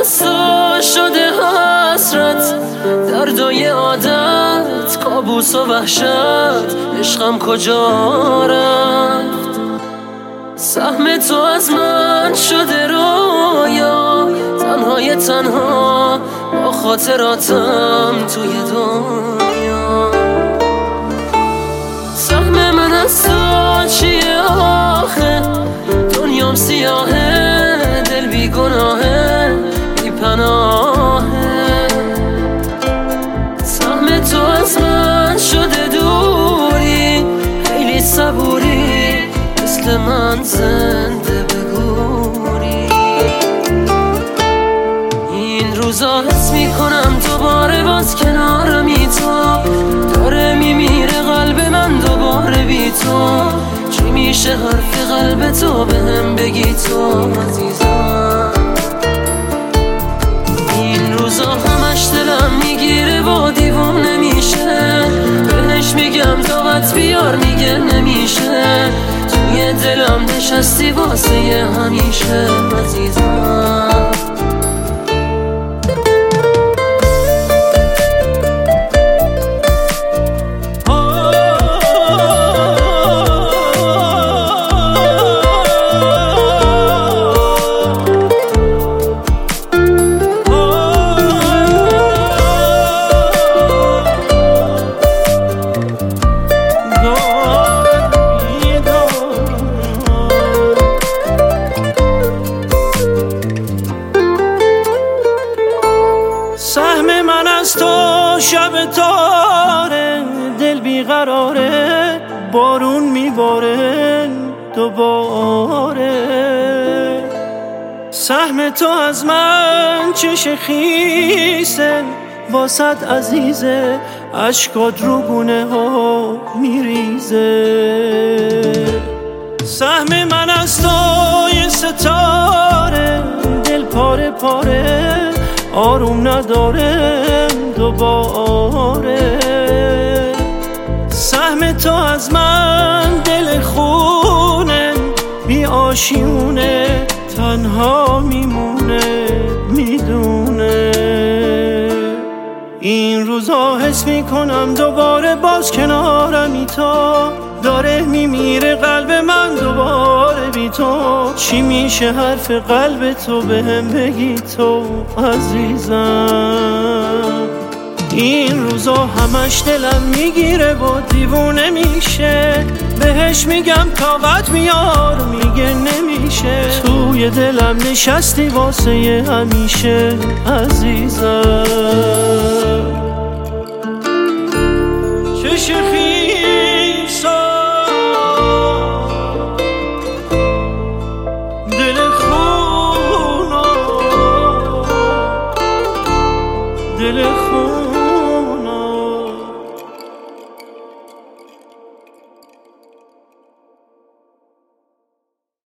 از تو شده حسرت، دردای عادت، کابوس و وحشت، عشقم کجا رفت؟ سهم تو از من شده رویا، تنهای تنها با خاطراتم توی دنیا. سهم من از تو چیه آخه؟ دنیام سیاهه، دل بی گناهه، بی پناهه. سهم تو از من شده دوری، خیلی صبوری، مثل من زنده بگوری. این روزا حس میکنم دوباره باز کنارمی تو، داره میمیره قلب من دوباره بی تو. چی میشه حرف قلب تو بهم بگی تو عزیزم؟ این روزا همش دلم میگیره و دیوونه میشه، بهش میگم طاقت بیار میگه نمیشه. توی دلم نشستی واسه همیشه عزیزم. سهم من از تو شب تاره، دل بیقراره، بارون میباره دوباره. سهم تو از من چش خیسه، واسط عزیزه، اشکات رو گونه ها میریزه. سهم من از تو یه ستاره، دل پاره پاره، آروم نداره دوباره. سهم تو از من دل خونه، بی آشیونه، تنها میمونه میدونه. این روزا حس میکنم دوباره باز کنارمی تو، داره میمیره قلب من دوباره بی تو. چی میشه حرف قلب تو بهم بگی تو عزیزم؟ این روزا همش دلم میگیره و دیوونه میشه، بهش میگم طاقت بیار میگه نمیشه. توی دلم نشستی واسه همیشه عزیزم. چش خیسا، دل خونا، دل خون